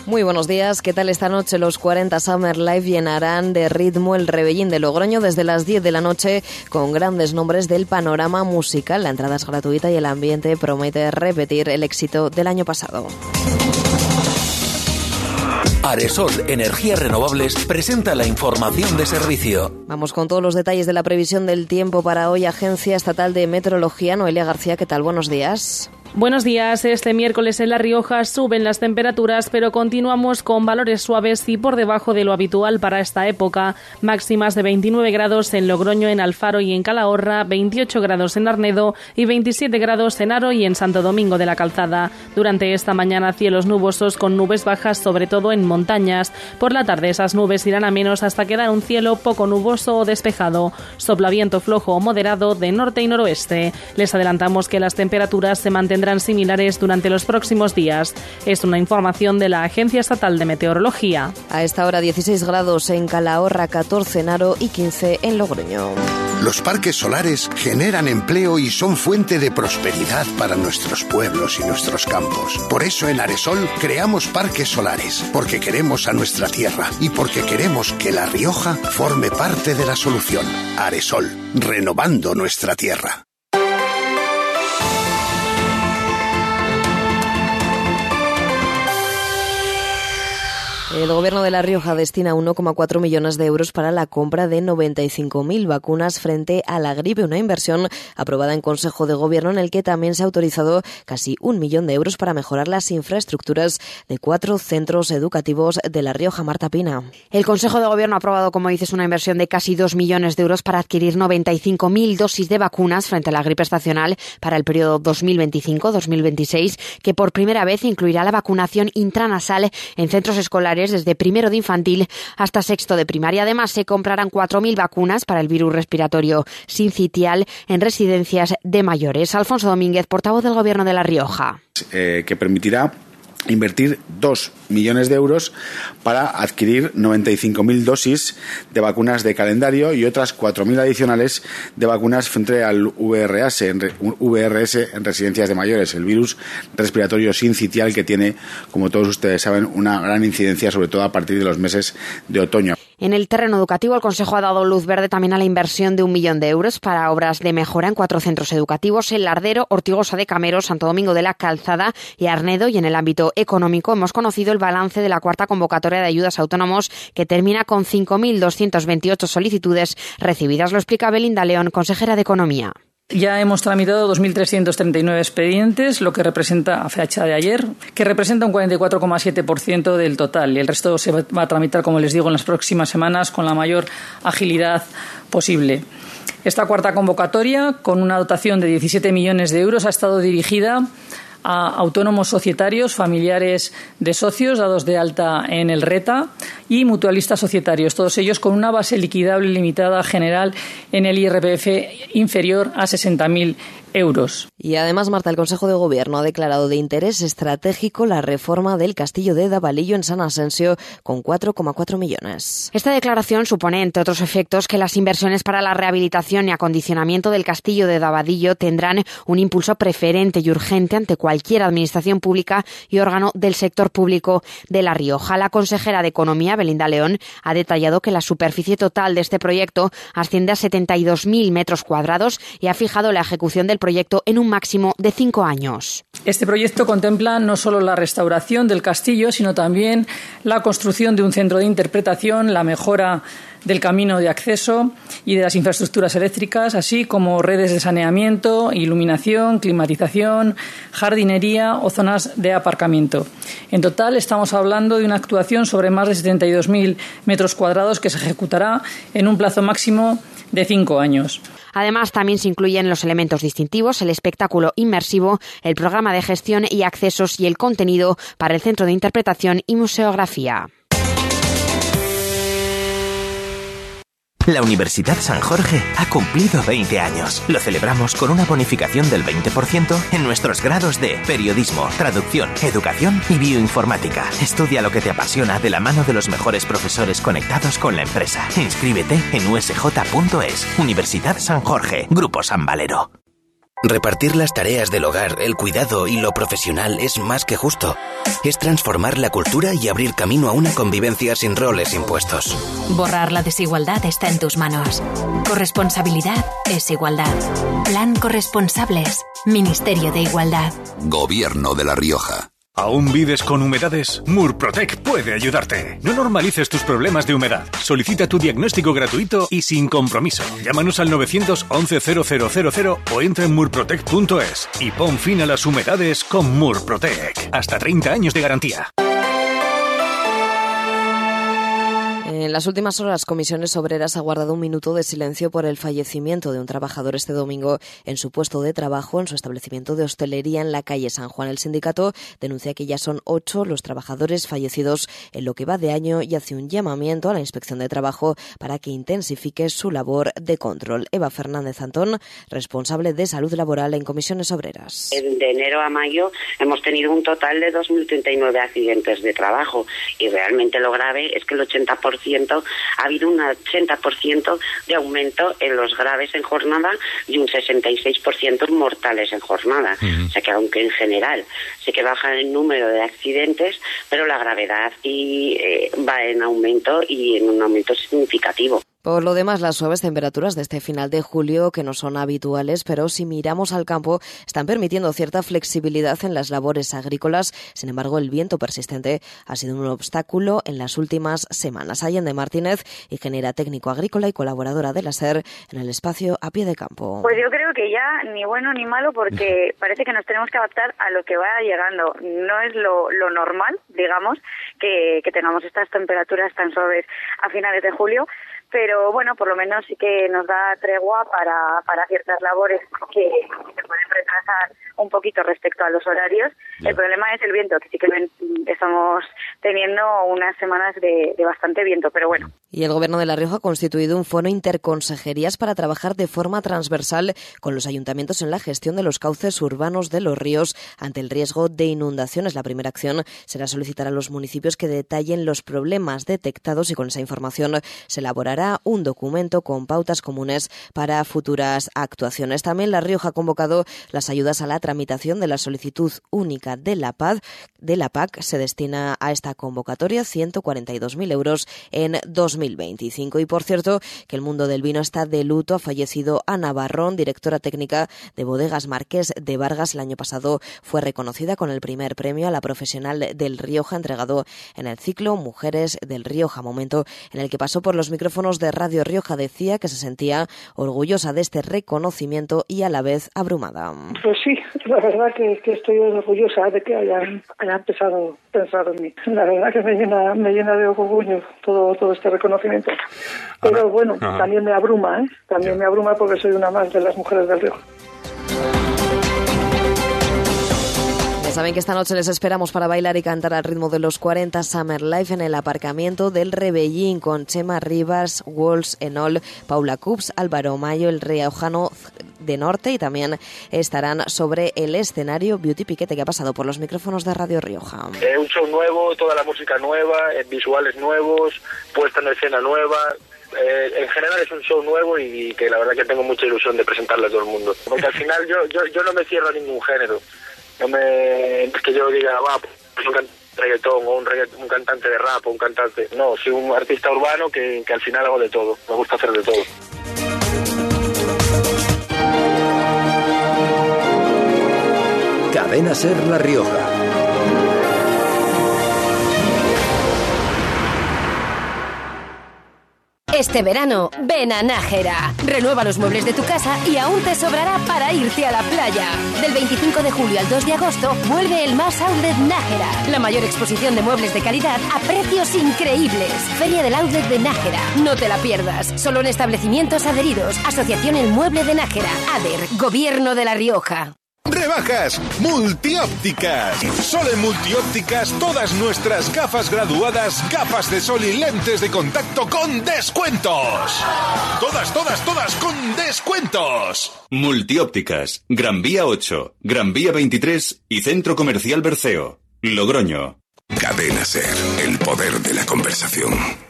Muy buenos días, ¿qué tal esta noche? Los 40 Summer Live llenarán de ritmo el Rebellín de Logroño desde las 10 de la noche con grandes nombres del panorama musical. La entrada es gratuita y el ambiente promete repetir el éxito del año pasado. Aresol Energías Renovables presenta la información de servicio. Vamos con todos los detalles de la previsión del tiempo para hoy. Agencia Estatal de Meteorología, Noelia García, ¿qué tal? Buenos días. Buenos días. Este miércoles en La Rioja suben las temperaturas, pero continuamos con valores suaves y por debajo de lo habitual para esta época. Máximas de 29 grados en Logroño, en Alfaro y en Calahorra, 28 grados en Arnedo y 27 grados en Haro y en Santo Domingo de la Calzada. Durante esta mañana cielos nubosos con nubes bajas, sobre todo en montañas. Por la tarde esas nubes irán a menos hasta quedar un cielo poco nuboso o despejado. Sopla viento flojo o moderado de norte y noroeste. Les adelantamos que las temperaturas se mantendrán similares durante los próximos días. Es una información de la Agencia Estatal de Meteorología. A esta hora 16 grados en Calahorra, 14 en Haro y 15 en Logroño. Los parques solares generan empleo y son fuente de prosperidad para nuestros pueblos y nuestros campos. Por eso en Aresol creamos parques solares, porque queremos a nuestra tierra y porque queremos que La Rioja forme parte de la solución. Aresol, renovando nuestra tierra. El Gobierno de La Rioja destina 1,4 millones de euros para la compra de 95.000 vacunas frente a la gripe, una inversión aprobada en Consejo de Gobierno en el que también se ha autorizado casi 1 millón de euros para mejorar las infraestructuras de 4 centros educativos de La Rioja. Marta Pina. El Consejo de Gobierno ha aprobado, como dices, una inversión de casi 2 millones de euros para adquirir 95.000 dosis de vacunas frente a la gripe estacional para el periodo 2025-2026, que por primera vez incluirá la vacunación intranasal en centros escolares desde primero de infantil hasta sexto de primaria. Además, se comprarán 4.000 vacunas para el virus respiratorio sincitial en residencias de mayores. Alfonso Domínguez, portavoz del Gobierno de La Rioja. Que permitirá invertir 2 millones de euros para adquirir 95.000 dosis de vacunas de calendario y otras 4.000 adicionales de vacunas frente al VRS en residencias de mayores, el virus respiratorio sincitial que tiene, como todos ustedes saben, una gran incidencia, sobre todo a partir de los meses de otoño. En el terreno educativo, el Consejo ha dado luz verde también a la inversión de 1 millón de euros para obras de mejora en 4 centros educativos, en Lardero, Ortigosa de Camero, Santo Domingo de la Calzada y Arnedo. Y en el ámbito económico hemos conocido el balance de la cuarta convocatoria de ayudas a autónomos, que termina con 5.228 solicitudes recibidas. Lo explica Belinda León, consejera de Economía. Ya hemos tramitado 2.339 expedientes, lo que representa, a fecha de ayer, que representa un 44,7% del total. Y el resto se va a tramitar, como les digo, en las próximas semanas con la mayor agilidad posible. Esta cuarta convocatoria, con una dotación de 17 millones de euros, ha estado dirigida a autónomos societarios, familiares de socios dados de alta en el RETA y mutualistas societarios, todos ellos con una base liquidable limitada general en el IRPF inferior a 60.000 euros. Y además, Marta, el Consejo de Gobierno ha declarado de interés estratégico la reforma del Castillo de Davalillo en San Asensio con 4,4 millones. Esta declaración supone, entre otros efectos, que las inversiones para la rehabilitación y acondicionamiento del Castillo de Davalillo tendrán un impulso preferente y urgente ante cualquier administración pública y órgano del sector público de La Rioja. La consejera de Economía, Belinda León, ha detallado que la superficie total de este proyecto asciende a 72.000 metros cuadrados y ha fijado la ejecución del proyecto en un máximo de 5 años. Este proyecto contempla no solo la restauración del castillo, sino también la construcción de un centro de interpretación, la mejora del camino de acceso y de las infraestructuras eléctricas, así como redes de saneamiento, iluminación, climatización, jardinería o zonas de aparcamiento. En total, estamos hablando de una actuación sobre más de 72.000 metros cuadrados que se ejecutará en un plazo máximo de 5 años. Además, también se incluyen los elementos distintivos, el espectáculo inmersivo, el programa de gestión y accesos y el contenido para el Centro de Interpretación y Museografía. La Universidad San Jorge ha cumplido 20 años. Lo celebramos con una bonificación del 20% en nuestros grados de Periodismo, Traducción, Educación y Bioinformática. Estudia lo que te apasiona de la mano de los mejores profesores conectados con la empresa. Inscríbete en usj.es. Universidad San Jorge, Grupo San Valero. Repartir las tareas del hogar, el cuidado y lo profesional es más que justo. Es transformar la cultura y abrir camino a una convivencia sin roles impuestos. Borrar la desigualdad está en tus manos. Corresponsabilidad es igualdad. Plan Corresponsables. Ministerio de Igualdad. Gobierno de La Rioja. ¿Aún vives con humedades? Murprotec puede ayudarte. No normalices tus problemas de humedad. Solicita tu diagnóstico gratuito y sin compromiso. Llámanos al 911 0000 o entra en murprotec.es y pon fin a las humedades con Murprotec. Hasta 30 años de garantía. En las últimas horas, Comisiones Obreras ha guardado un minuto de silencio por el fallecimiento de un trabajador este domingo en su puesto de trabajo en su establecimiento de hostelería en la calle San Juan. El sindicato denuncia que ya son 8 los trabajadores fallecidos en lo que va de año y hace un llamamiento a la Inspección de Trabajo para que intensifique su labor de control. Eva Fernández Antón, responsable de Salud Laboral en Comisiones Obreras. De enero a mayo hemos tenido un total de 2.039 accidentes de trabajo y realmente lo grave es que el 80% ha habido un 80% de aumento en los graves en jornada y un 66% en mortales en jornada. O sea que aunque en general sí que baja el número de accidentes, pero la gravedad va en aumento y en un aumento significativo. Por lo demás, las suaves temperaturas de este final de julio, que no son habituales, pero si miramos al campo, están permitiendo cierta flexibilidad en las labores agrícolas. Sin embargo, el viento persistente ha sido un obstáculo en las últimas semanas. Allende Martínez, ingeniera técnico agrícola y colaboradora de la SER, en el espacio A Pie de Campo. Pues yo creo que ya ni bueno ni malo, porque parece que nos tenemos que adaptar a lo que vaya llegando. No es lo normal, digamos, que tengamos estas temperaturas tan suaves a finales de julio. Pero bueno, por lo menos sí que nos da tregua para ciertas labores que se pueden retrasar un poquito respecto a los horarios. El problema es el viento, que sí que estamos teniendo unas semanas de bastante viento, pero bueno. Y el Gobierno de La Rioja ha constituido un foro interconsejerías para trabajar de forma transversal con los ayuntamientos en la gestión de los cauces urbanos de los ríos ante el riesgo de inundaciones. La primera acción será solicitar a los municipios que detallen los problemas detectados y con esa información se elaborará un documento con pautas comunes para futuras actuaciones. También La Rioja ha convocado las ayudas a la tramitación de la solicitud única de la PAC. Se destina a esta convocatoria 142.000 euros en 2025. Y por cierto, que el mundo del vino está de luto. Ha fallecido Ana Barrón, directora técnica de Bodegas Marqués de Vargas. El año pasado fue reconocida con el primer premio a la profesional del Rioja, entregado en el ciclo Mujeres del Rioja, momento en el que pasó por los micrófonos de Radio Rioja. Decía que se sentía orgullosa de este reconocimiento y a la vez abrumada. Pues sí, la verdad que estoy orgullosa de que hayan empezado a pensar en mí. La verdad que me llena de orgullo todo este reconocimiento. Pero bueno, también me abruma, me abruma porque soy una más de las mujeres del Rioja. Ya saben que esta noche les esperamos para bailar y cantar al ritmo de los 40 Summer Life en el aparcamiento del Rebellín con Chema Rivas, Walls Enol, Paula Cups, Álvaro Mayo, el riojano de Norte, y también estarán sobre el escenario Beauty Piquete, que ha pasado por los micrófonos de Radio Rioja. Un show nuevo, toda la música nueva, visuales nuevos, puesta en escena nueva. En general es un show nuevo y que la verdad que tengo mucha ilusión de presentarle a todo el mundo. Porque al final yo no me cierro a ningún género. No es que yo diga, pues un cantante de reggaetón o un cantante de rap o un cantante. No, soy un artista urbano que al final hago de todo. Me gusta hacer de todo. Cadena SER La Rioja. Este verano, ven a Nájera. Renueva los muebles de tu casa y aún te sobrará para irte a la playa. Del 25 de julio al 2 de agosto, vuelve el Más Outlet Nájera. La mayor exposición de muebles de calidad a precios increíbles. Feria del Outlet de Nájera. No te la pierdas. Solo en establecimientos adheridos. Asociación El Mueble de Nájera. ADER. Gobierno de La Rioja. Rebajas Multiópticas. Solo en Multiópticas todas nuestras gafas graduadas, gafas de sol y lentes de contacto con descuentos. Todas con descuentos. Multiópticas, Gran Vía 8, Gran Vía 23 y Centro Comercial Berceo, Logroño. Cadena SER, el poder de la conversación.